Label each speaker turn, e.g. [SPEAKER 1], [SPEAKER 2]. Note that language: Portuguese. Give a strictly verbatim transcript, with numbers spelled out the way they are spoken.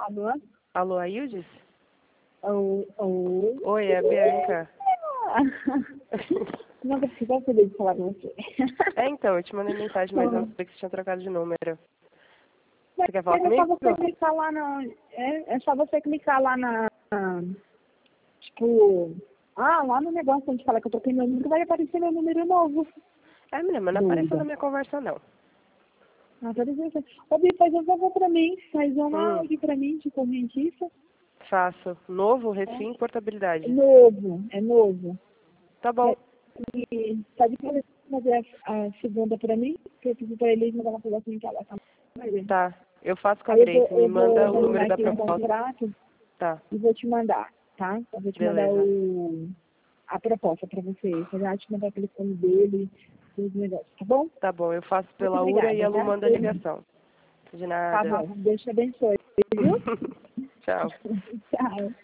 [SPEAKER 1] Alô?
[SPEAKER 2] Alô, Aildes?
[SPEAKER 1] Oi, oi.
[SPEAKER 2] Oi, é a Bianca.
[SPEAKER 1] Não precisa saber de falar com você.
[SPEAKER 2] É, então, eu te mandei mensagem, mas eu não sabia que você tinha trocado de número. Você quer falar
[SPEAKER 1] É
[SPEAKER 2] comigo?
[SPEAKER 1] só você clicar lá na... É, é só você clicar lá na... Tipo... Ah, lá no negócio onde fala que eu troquei meu número, vai aparecer meu número novo.
[SPEAKER 2] É, menina, mas não
[SPEAKER 1] Doida.
[SPEAKER 2] apareceu na minha conversa, não.
[SPEAKER 1] Ah, tá dizendo. Ô, Bi, faz um favor pra mim. Faz um
[SPEAKER 2] Hum,
[SPEAKER 1] áudio pra mim de correntista.
[SPEAKER 2] faço. Novo,
[SPEAKER 1] É.
[SPEAKER 2] refim,
[SPEAKER 1] É
[SPEAKER 2] portabilidade.
[SPEAKER 1] novo, é novo.
[SPEAKER 2] Tá bom.
[SPEAKER 1] É, e pode fazer a, a segunda pra mim, que eu pedi pra ele mandar uma coisa assim que ela tá.
[SPEAKER 2] Tá. Eu faço com a
[SPEAKER 1] Aí eu vou,
[SPEAKER 2] Grace. Me
[SPEAKER 1] eu vou
[SPEAKER 2] manda o
[SPEAKER 1] terminar
[SPEAKER 2] número da
[SPEAKER 1] aqui um
[SPEAKER 2] proposta.
[SPEAKER 1] contrato
[SPEAKER 2] Tá.
[SPEAKER 1] e vou te mandar, tá? Eu vou te mandar
[SPEAKER 2] Beleza.
[SPEAKER 1] o, a proposta pra você. Eu já te mandar o telefone dele, os negócios, tá bom?
[SPEAKER 2] Tá bom. Eu faço
[SPEAKER 1] Muito
[SPEAKER 2] pela URA e
[SPEAKER 1] obrigada,
[SPEAKER 2] a Lu
[SPEAKER 1] tá?
[SPEAKER 2] manda a ligação. De
[SPEAKER 1] Tá
[SPEAKER 2] nada.
[SPEAKER 1] bom, Deus te abençoe, viu?
[SPEAKER 2] Tchau.
[SPEAKER 1] Tchau.